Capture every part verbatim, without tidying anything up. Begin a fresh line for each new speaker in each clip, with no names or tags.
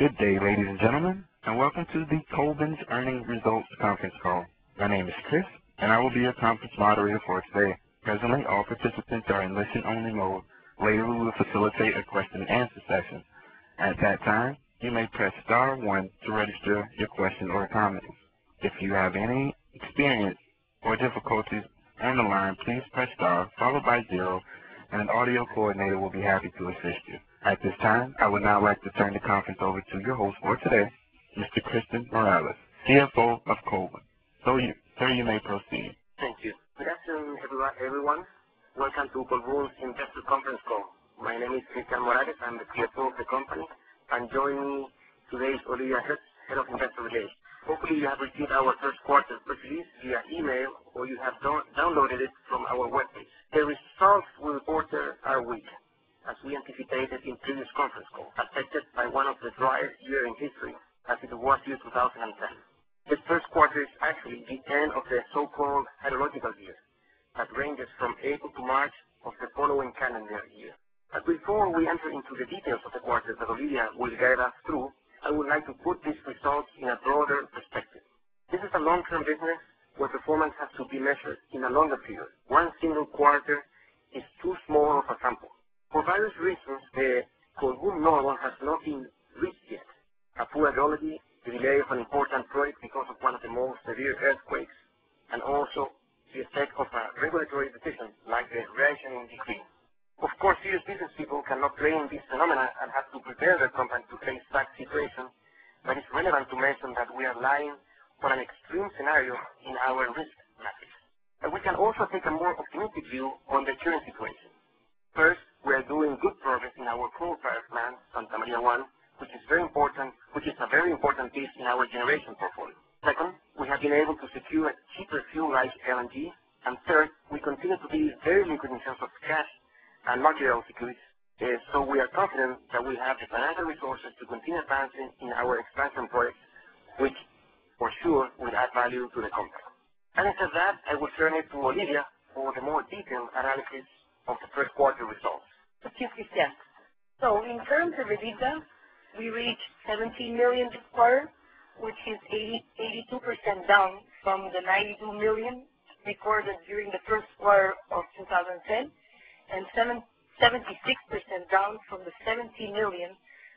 Good day, ladies and gentlemen, and welcome to the Colbún's Earnings Results Conference Call. My name is Chris, and I will be your conference moderator for today. Presently, all participants are in listen-only mode. Later, we will facilitate a question-and-answer session. At that time, you may press star one to register your question or comment. If you have any experience or difficulties on the line, please press star followed by zero, and an audio coordinator will be happy to assist you. At this time, I would now like to turn the conference over to your host for today, Mister Cristian Morales, C F O of Colbún. So, you, sir, you may proceed.
Thank you. Good afternoon, everyone. Welcome to Colbún's Investor Conference Call. My name is Cristian Morales. I'm the C F O of the company, and joining me today is Olivia Hertz, Head of Investor Relations. Hopefully, you have received our first quarter press release via email, or you have do downloaded it from our webpage. The results we reported are weak, as we anticipated in previous conference call, affected by one of the driest years in history, as it was year two thousand ten. This first quarter is actually the end of the so-called hydrological year, that ranges from April to March of the following calendar year. But before we enter into the details of the quarter that Olivia will guide us through, I would like to put these results in a broader perspective. This is a long-term business where performance has to be measured in a longer period. One single quarter is too small of a sample. For various reasons, the Colbún normal has not been reached yet. A poor hydrology, the delay of an important project because of one of the most severe earthquakes, and also the effect of a regulatory decision like the rationing decree. Of course, serious business people cannot blame this phenomena and have to prepare their company to face such situation, but it's relevant to mention that we are lying on an extreme scenario in our risk matrix. And we can also take a more optimistic view on the current situation. First, we are doing good progress in our coal-fired plant, Santa Maria one, which is very important, which is a very important piece in our generation portfolio. Second, we have been able to secure a cheaper fuel like L N G. And third, we continue to be very liquid in terms of cash and market securities. Uh, so we are confident that we have the financial resources to continue advancing in our expansion projects, which for sure will add value to the company. Having said that, I will turn it to Olivia for the more detailed analysis of the first quarter results.
Thank you, Cristian. So in terms of EBITDA, we reached seventeen million this quarter, which is eighty-two percent down from the ninety-two million recorded during the first quarter of two thousand ten, and seventy-six percent down from the seventy million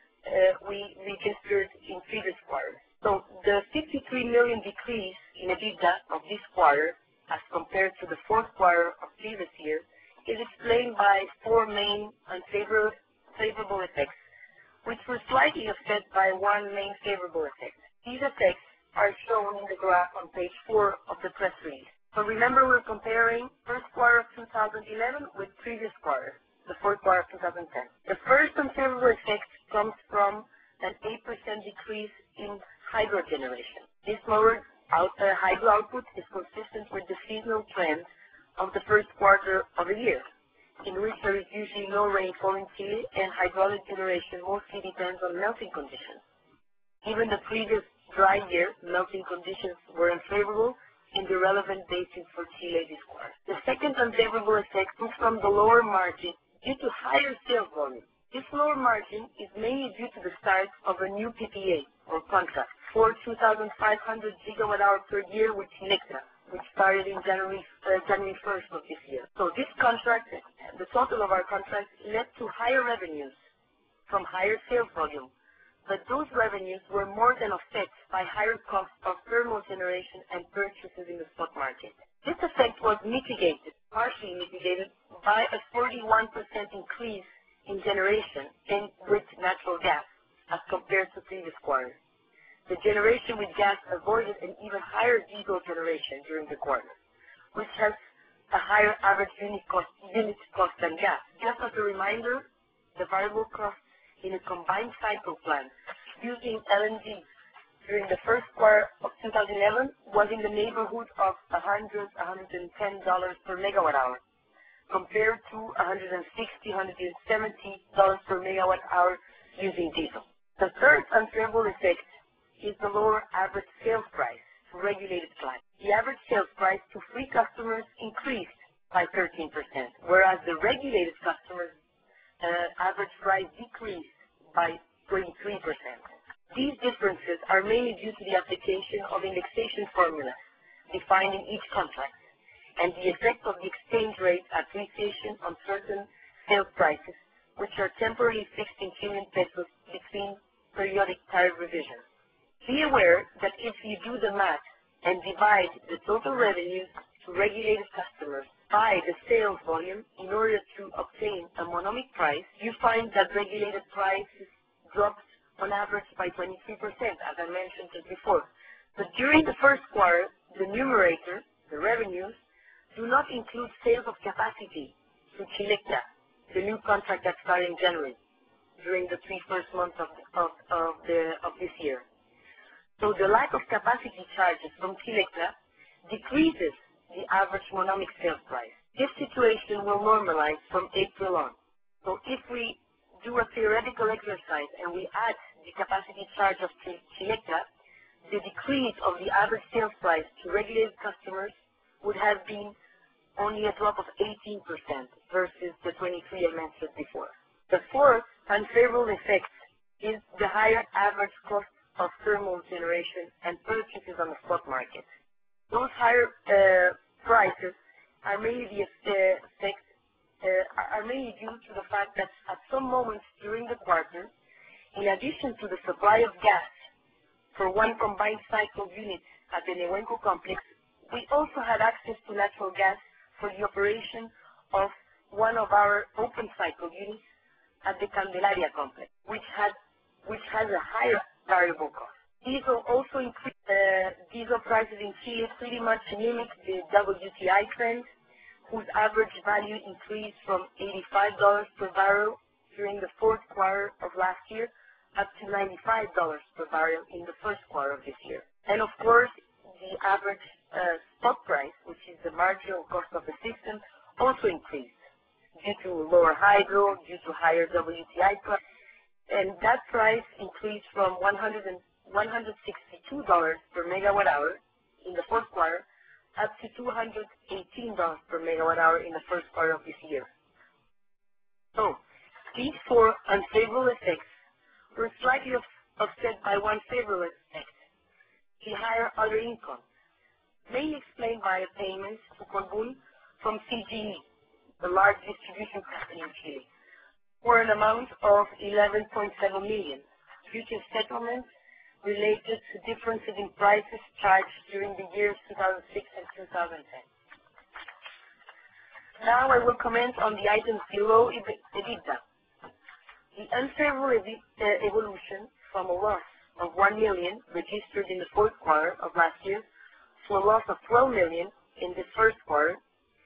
uh, we registered in previous quarters. So the fifty-three million decrease in EBITDA of this quarter, as compared to the fourth quarter of previous year, is explained by four main unfavorable favorable effects, which were slightly offset by one main favorable effect. These effects are shown in the graph on page four of the press release. So remember, we're comparing first quarter of two thousand eleven with previous quarter, the fourth quarter of two thousand ten. The first unfavorable effect comes from an eight percent decrease in hydro generation. This lowered out, uh, hydro output is consistent with the seasonal trend of the first quarter of the year, in which there is usually no rainfall in Chile, and hydraulic generation mostly depends on melting conditions. Even the previous dry year, melting conditions were unfavorable in the relevant basin for Chile this quarter. The second unfavorable effect comes from the lower margin due to higher sales volume. This lower margin is mainly due to the start of a new P P A, or contract, for two thousand five hundred gigawatt hours per year with Nectra, which started in January, uh, January first of this year. So this contract, the total of our contracts, led to higher revenues from higher sales volume, but those revenues were more than offset by higher costs of thermal generation and purchases in the spot market. This effect was mitigated, partially mitigated, by a forty-one percent increase in generation and with natural gas as compared to previous quarter. The generation with gas avoided an even higher diesel generation during the quarter, which has a higher average unit cost, unit cost than gas. Just as a reminder, the variable cost in a combined cycle plant using L N G during the first quarter of two thousand eleven was in the neighborhood of one hundred, one hundred ten dollars per megawatt hour, compared to one hundred sixty, one hundred seventy dollars per megawatt hour using diesel. The third unfavorable effect is the lower average sales price for regulated clients. The average sales price to free customers increased by thirteen percent, whereas the regulated customers' uh, average price decreased by twenty-three percent. are mainly due to the application of indexation formulas defined in each contract and the effect of the exchange rate appreciation on certain sales prices, which are temporarily fixed in Chilean pesos between periodic tariff revisions. Be aware that if you do the math and divide the total revenues to regulated customers by the sales volume in order to obtain a monomic price, you find that regulated prices dropped on average by twenty-three percent, as I mentioned just before. But during the first quarter, the numerator, the revenues, do not include sales of capacity to Chilecta, the new contract that started in January, during the three first months of, of, of, the, of this year. So the lack of capacity charges from Chilecta decreases the average monomic sales price. This situation will normalize from April on. So if we do a theoretical exercise and we add the capacity charge of Chilecta, the decrease of the average sales price to regulated customers would have been only a drop of eighteen percent versus the twenty-three I mentioned before. The fourth unfavorable effect is the higher average cost of thermal generation and purchases on the spot market. Those higher uh, prices are mainly the uh, effect, uh, are mainly due to the fact that at some moments during the quarter, in addition to the supply of gas for one combined cycle unit at the Nehuenco complex, we also had access to natural gas for the operation of one of our open cycle units at the Candelaria complex, which had which has a higher variable cost. Diesel also increased. Uh, diesel prices in Chile pretty much mimic the W T I trend, whose average value increased from eighty-five dollars per barrel during the fourth quarter of last year up to ninety-five dollars per barrel in the first quarter of this year. And of course, the average uh, spot price, which is the marginal cost of the system, also increased due to lower hydro, due to higher W T I price, and that price increased from one hundred sixty-two dollars per megawatt hour in the fourth quarter up to two hundred eighteen dollars per megawatt hour in the first quarter of this year. So, these four unfavorable effects were slightly offset by one favorable effect, the higher other income, mainly explained by a payment to Colbún from C G E, the large distribution company in Chile, for an amount of eleven point seven million dollars due to settlements related to differences in prices charged during the years two thousand six and two thousand ten. Now I will comment on the items below EBITDA. The unfavorable uh, evolution from a loss of one million dollars registered in the fourth quarter of last year to a loss of twelve million dollars in the first quarter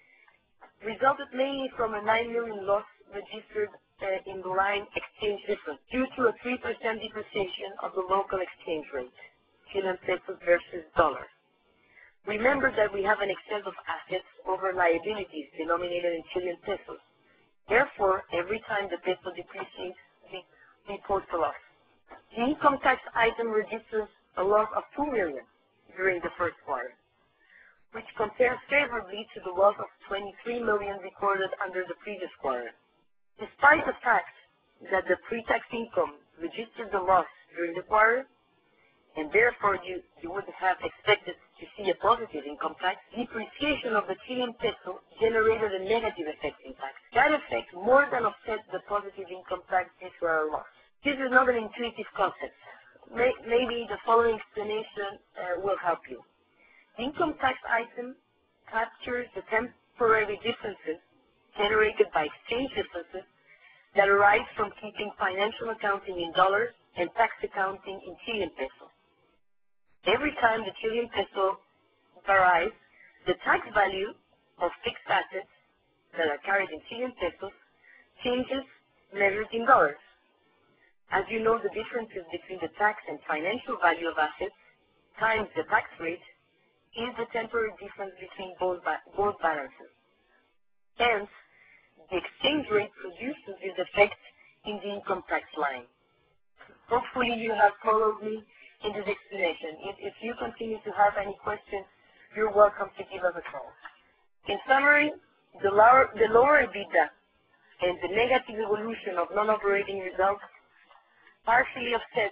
resulted mainly from a nine million dollars loss registered uh, in the line exchange difference due to a three percent depreciation of the local exchange rate, Chilean pesos versus dollar. Remember that we have an excess of assets over liabilities denominated in Chilean pesos. Therefore, every time the peso depreciates, we, we post a loss. The income tax item registers a loss of two million dollars during the first quarter, which compares favorably to the loss of twenty-three million dollars recorded under the previous quarter. Despite the fact that the pre-tax income registered the loss during the quarter, and therefore you, you would have expected to see a positive income tax, depreciation of the Chilean peso generated a negative effect in tax. That effect more than offset the positive income tax due to our loss. This is not an intuitive concept. May, maybe the following explanation uh, will help you. The income tax item captures the temporary differences generated by exchange differences that arise from keeping financial accounting in dollars and tax accounting in Chilean peso. Every time the Chilean peso varies, the tax value of fixed assets that are carried in Chilean pesos changes measured in dollars. As you know, the differences between the tax and financial value of assets times the tax rate is the temporary difference between both, ba both balances. Hence, the exchange rate produces this effect in the income tax line. Hopefully you have followed me in this explanation. If, if you continue to have any questions, you're welcome to give us a call. In summary, the lower, the lower EBITDA and the negative evolution of non-operating results partially offset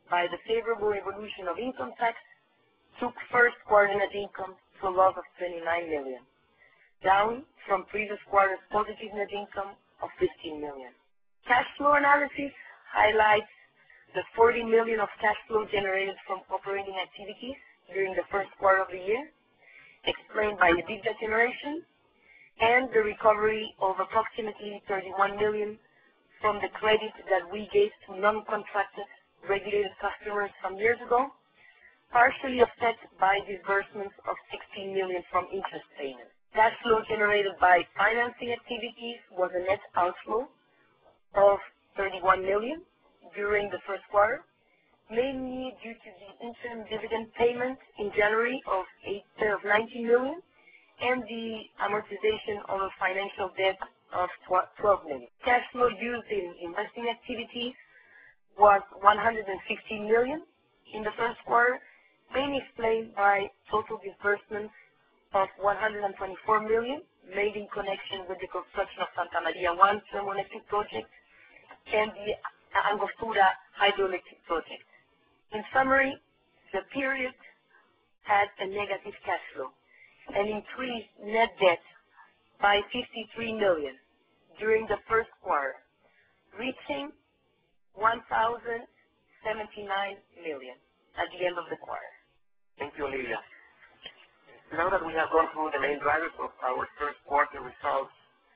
by the favorable evolution of income tax, took first quarter net income to a loss of twenty-nine million, down from previous quarter's positive net income of fifteen million. Cash flow analysis highlights the forty million of cash flow generated from operating activities during the first quarter of the year, explained by EBITDA generation, and the recovery of approximately thirty-one million from the credit that we gave to non-contracted regulated customers some years ago, partially offset by disbursements of sixteen million from interest payments. Cash flow generated by financing activities was a net outflow of thirty-one million during the first quarter, mainly due to the interim dividend payment in January of nineteen million and the amortization of a financial debt of twelve million. Cash flow used in investing activities was one hundred fifteen million in the first quarter, mainly explained by total disbursements of one hundred twenty-four million made in connection with the construction of Santa Maria one thermoelectric project and the Angostura hydroelectric project. In summary, the period had a negative cash flow and increased net debt by fifty-three million during the first quarter, reaching one thousand seventy-nine million at the end of the quarter.
Thank you, Olivia. Now that we have gone through the main drivers of our first quarter results,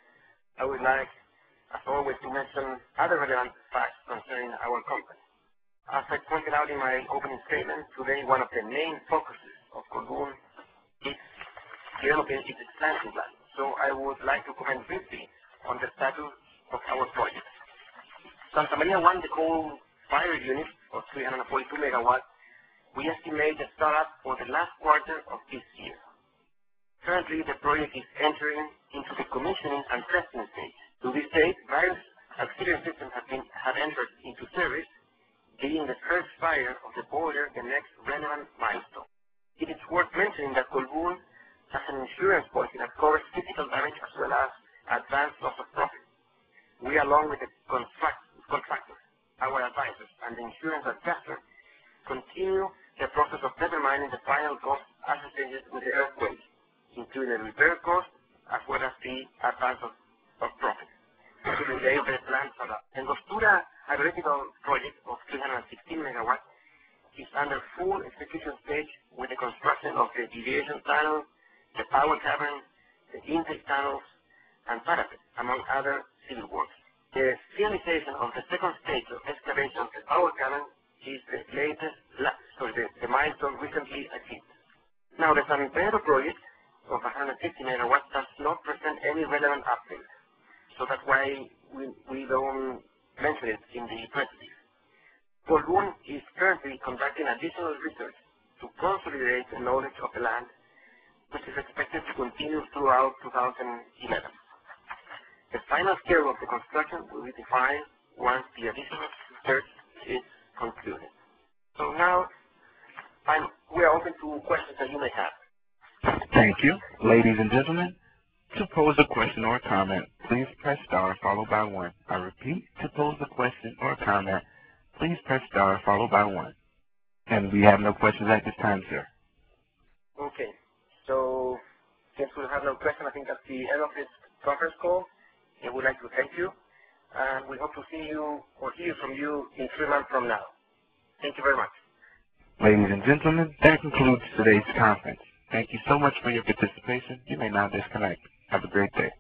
I would like, as always, to mention other relevant facts concerning our company. As I pointed out in my opening statement, today one of the main focuses of Colbún is developing its expansion plan. So I would like to comment briefly on the status of our project. Santa Maria one, the coal-fired unit of three hundred forty-two megawatts, we estimate the startup for the last quarter of this year. Currently, the project is entering into the commissioning and testing stage. To this date, various auxiliary systems have, been, have entered into service, being the first fire of the boiler the next relevant milestone. It is worth mentioning that Colbún has an insurance policy that covers physical damage as well as advanced loss of profit. We, along with the contract, contractors, our advisors, and the insurance adjuster, continue the process of determining the final cost associated with the earthquake, including the repair cost as well as the advance of, of profit. To the day of the plant startup. The Angostura hydroelectric project of three hundred sixteen megawatts is under full execution stage with the construction of the deviation tunnel, the power cavern, the intake tunnels, and parapet, among other civil works. The finalization of the second stage of excavation of the power cavern is the latest, sorry, the, the milestone recently achieved. Now, the San Pedro project of one hundred fifty megawatts does not present any relevant updates, so that's why we, we don't mention it in the press release. Colbún is currently conducting additional research to consolidate the knowledge of the land, which is expected to continue throughout two thousand eleven. The final scale of the construction will be defined once the additional research is concluded. So now, I'm, we are open to questions that you may have.
Thank you. Ladies and gentlemen, to pose a question or a comment, please press star followed by one. I repeat, to pose a question or a comment, please press star followed by one. And we have no questions at this time, sir.
Okay. So, since we have no question, I think that's the end of this conference call. I would like to thank you, and we hope to see you or hear from you in three months from now. Thank you very much.
Ladies and gentlemen, that concludes today's conference. Thank you so much for your participation. You may now disconnect. Have a great day.